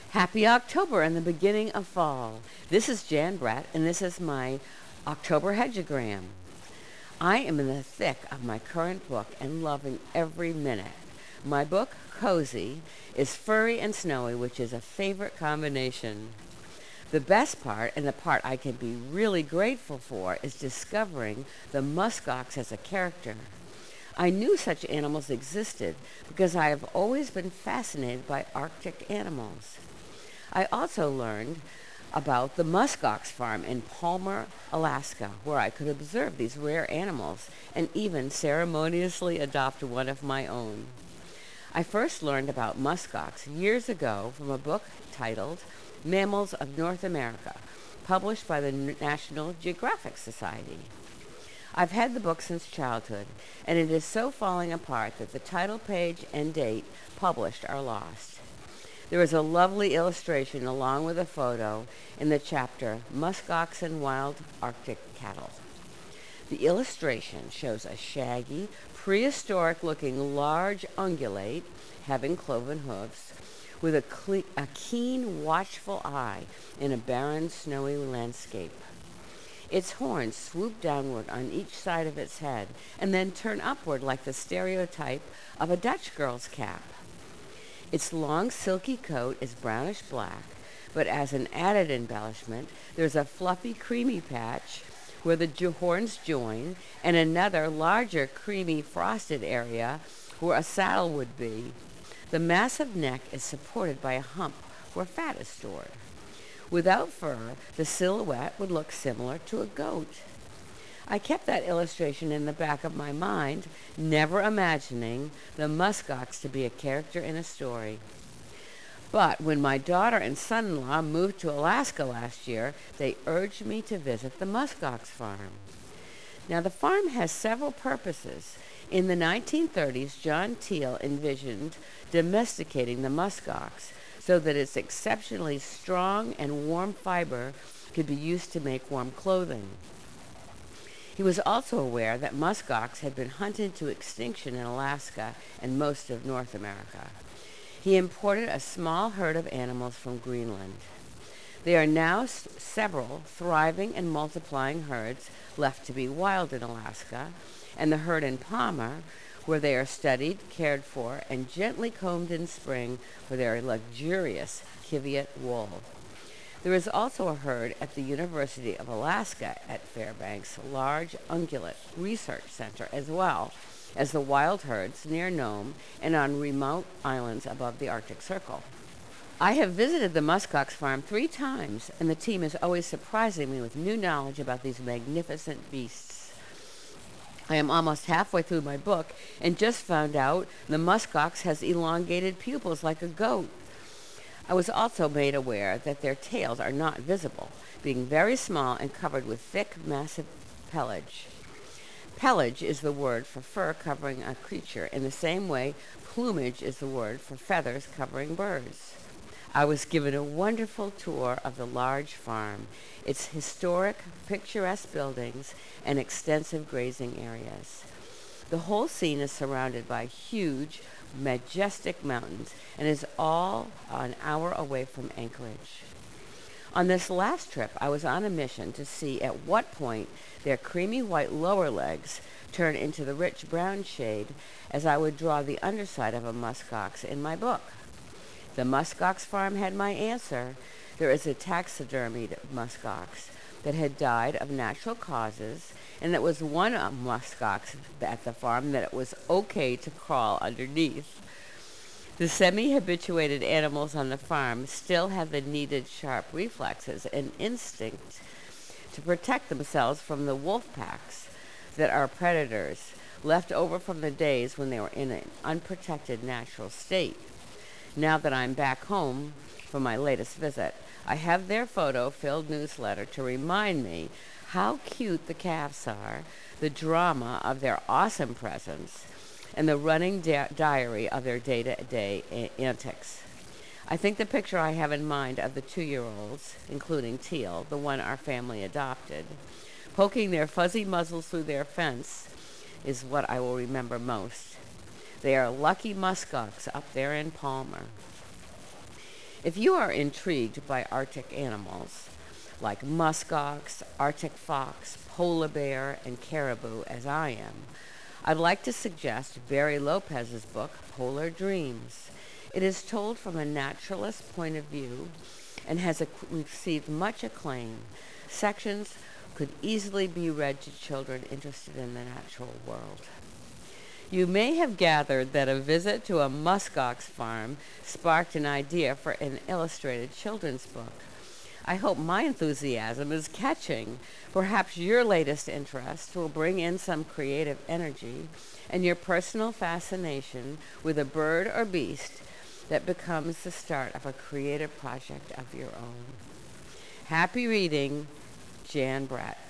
Happy October and the beginning of fall. This is Jan Brett, and this is my October Hedgeogram. I am in the thick of my current book and loving every minute. My book, Cozy, is furry and snowy, which is a favorite combination. The best part, and the part I can be really grateful for, is discovering the muskox as a character. I knew such animals existed because I have always been fascinated by Arctic animals. I also learned about the muskox farm in Palmer, Alaska, where I could observe these rare animals and even ceremoniously adopt one of my own. I first learned about muskox years ago from a book titled Mammals of North America, published by the National Geographic Society. I've had the book since childhood, and it is so falling apart that the title page and date published are lost. There is a lovely illustration along with a photo in the chapter Muskox and Wild Arctic Cattle. The illustration shows a shaggy, prehistoric-looking large ungulate having cloven hooves with a keen, watchful eye in a barren, snowy landscape. Its horns swoop downward on each side of its head and then turn upward like the stereotype of a Dutch girl's cap. Its long, silky coat is brownish black, but as an added embellishment, there's a fluffy, creamy patch where the horns join and another, larger, creamy, frosted area where a saddle would be. The massive neck is supported by a hump where fat is stored. Without fur, the silhouette would look similar to a goat. I kept that illustration in the back of my mind, never imagining the muskox to be a character in a story. But when my daughter and son-in-law moved to Alaska last year, they urged me to visit the muskox farm. Now, the farm has several purposes. In the 1930s, John Teal envisioned domesticating the muskox so that its exceptionally strong and warm fiber could be used to make warm clothing. He was also aware that muskox had been hunted to extinction in Alaska and most of North America. He imported a small herd of animals from Greenland. There are now several thriving and multiplying herds left to be wild in Alaska, and the herd in Palmer, where they are studied, cared for, and gently combed in spring for their luxurious Kiviat wool. There is also a herd at the University of Alaska at Fairbanks Large Ungulate Research Center, as well as the wild herds near Nome and on remote islands above the Arctic Circle. I have visited the muskox farm 3 times, and the team is always surprising me with new knowledge about these magnificent beasts. I am almost halfway through my book and just found out the muskox has elongated pupils like a goat. I was also made aware that their tails are not visible, being very small and covered with thick, massive pelage. Pelage is the word for fur covering a creature, in the same way plumage is the word for feathers covering birds. I was given a wonderful tour of the large farm, its historic, picturesque buildings, and extensive grazing areas. The whole scene is surrounded by huge, majestic mountains and is all an hour away from Anchorage. On this last trip, I was on a mission to see at what point their creamy white lower legs turn into the rich brown shade as I would draw the underside of a muskox in my book. The muskox farm had my answer. There is a taxidermied muskox that had died of natural causes, and that was one muskox at the farm that it was okay to crawl underneath. The semi-habituated animals on the farm still have the needed sharp reflexes and instinct to protect themselves from the wolf packs that are predators left over from the days when they were in an unprotected natural state. Now that I'm back home for my latest visit, I have their photo-filled newsletter to remind me how cute the calves are, the drama of their awesome presence, and the running diary of their day-to-day antics. I think the picture I have in mind of the 2-year-olds, including Teal, the one our family adopted, poking their fuzzy muzzles through their fence, is what I will remember most. They are lucky muskox up there in Palmer. If you are intrigued by Arctic animals, like muskox, Arctic fox, polar bear, and caribou, as I am, I'd like to suggest Barry Lopez's book, Polar Dreams. It is told from a naturalist point of view and has received much acclaim. Sections could easily be read to children interested in the natural world. You may have gathered that a visit to a muskox farm sparked an idea for an illustrated children's book. I hope my enthusiasm is catching. Perhaps your latest interest will bring in some creative energy and your personal fascination with a bird or beast that becomes the start of a creative project of your own. Happy reading, Jan Bratt.